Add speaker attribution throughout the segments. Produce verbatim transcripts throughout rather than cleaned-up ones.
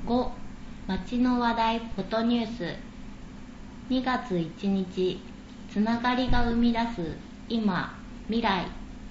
Speaker 1: ご. 街の話題フォトニュース。にがついちにち、つながりが生み出す今未来。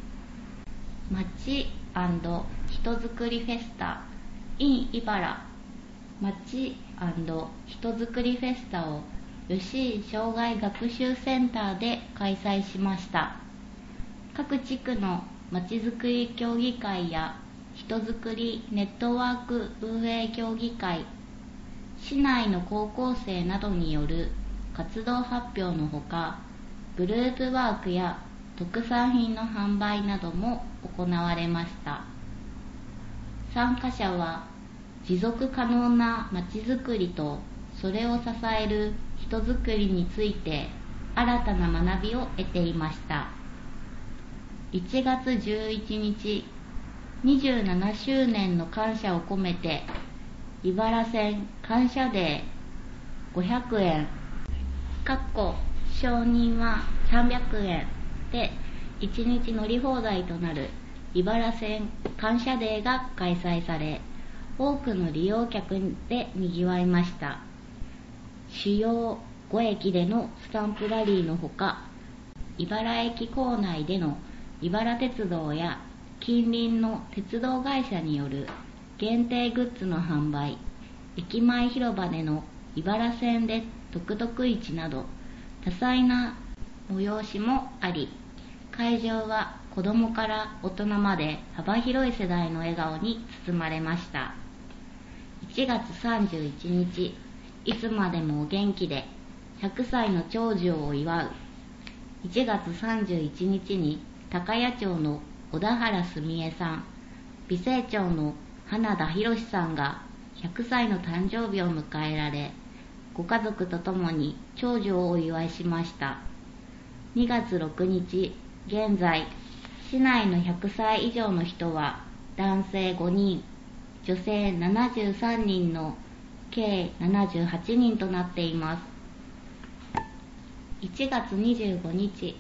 Speaker 1: 街&人づくりフェスタ in 茨。街&人づくりフェスタを吉井障害学習センターで開催しました。各地区のまちづくり協議会や人づくりネットワーク運営協議会、市内の高校生などによる活動発表のほか、グループワークや特産品の販売なども行われました。参加者は持続可能なまちづくりとそれを支える人づくりについて新たな学びを得ていました。いちがつじゅういちにち、にじゅうななしゅうねんの感謝を込めて茨線感謝デーごひゃくえんかっこ承認はさんびゃくえんでいちにち乗り放題となる茨線感謝デーが開催され、多くの利用客でにぎわいました。主要ごえきでのスタンプラリーのほか、茨駅構内での茨鉄道や近隣の鉄道会社による限定グッズの販売、駅前広場での茨線で特々市など多彩な催しもあり、会場は子どもから大人まで幅広い世代の笑顔に包まれました。いちがつさんじゅういちにち、いつまでもお元気でひゃくさいの長寿を祝う。いちがつさんじゅういちにちに高谷町の小田原澄江さん、美星町の花田博さんがひゃくさいの誕生日を迎えられ、ご家族とともに長寿をお祝いしました。にがつろくにち、現在、市内のひゃくさい以上の人は男性ごにん、女性ななじゅうさんにんの計ななじゅうはちにんとなっています。いちがつにじゅうごにち、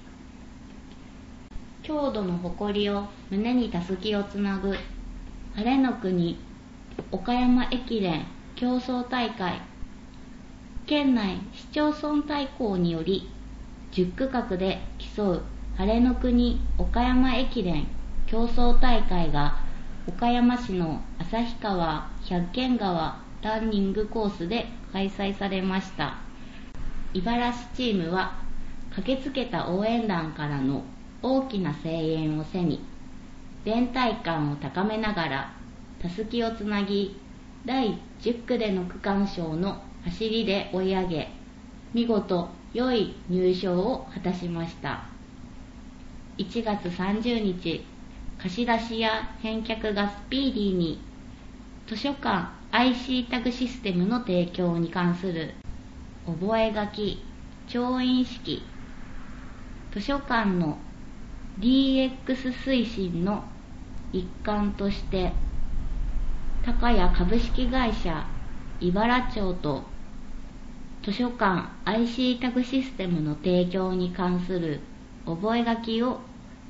Speaker 1: 郷土の誇りを胸にたすきをつなぐ晴れの国岡山駅伝競争大会。県内市町村対抗によりじゅっくかくで競う晴れの国岡山駅伝競争大会が岡山市の旭川百間川ランニングコースで開催されました。茨城チームは駆けつけた応援団からの大きな声援を背に連帯感を高めながらたすきをつなぎ、だいじゅっくでの区間賞の走りで追い上げ、見事良い入賞を果たしました。いちがつさんじゅうにち、貸し出しや返却がスピーディーに、図書館 アイシー タグシステムの提供に関する覚書調印式、図書館の ディーエックス 推進の一環として高谷株式会社茨町と図書館 アイシー タグシステムの提供に関する覚書を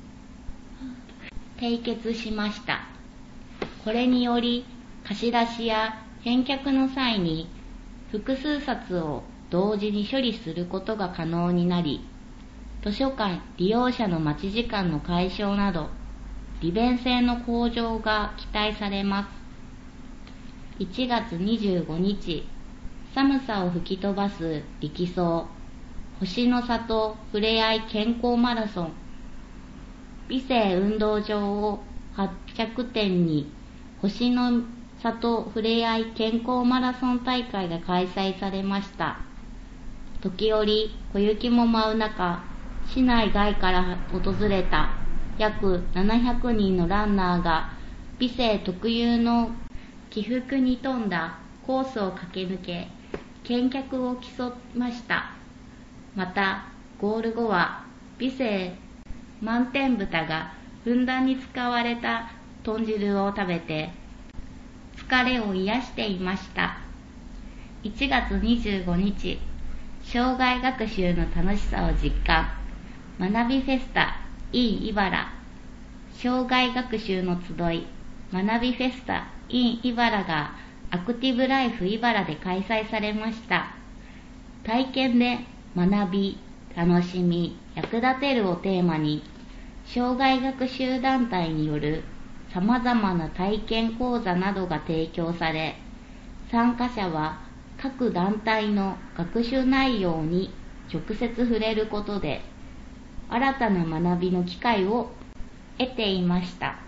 Speaker 1: 締結しました。これにより貸し出しや返却の際に複数冊を同時に処理することが可能になり、図書館利用者の待ち時間の解消など利便性の向上が期待されます。いちがつにじゅうごにち、寒さを吹き飛ばす力走星の里ふれあい健康マラソン。美星運動場を発着点に星の里ふれあい健康マラソン大会が開催されました。時折小雪も舞う中、市内外から訪れた約ななひゃくにんのランナーが美星特有の起伏に富んだコースを駆け抜け、健脚を競いました。またゴール後は美星満天豚がふんだんに使われた豚汁を食べて疲れを癒していました。いちがつにじゅうごにち、障害学習の楽しさを実感学びフェスタ in 茨。障害学習の集い学びフェスタ in 茨がアクティブライフ茨で開催されました。体験で学び、楽しみ、役立てるをテーマに、障害学習団体による様々な体験講座などが提供され、参加者は各団体の学習内容に直接触れることで、新たな学びの機会を得ていました。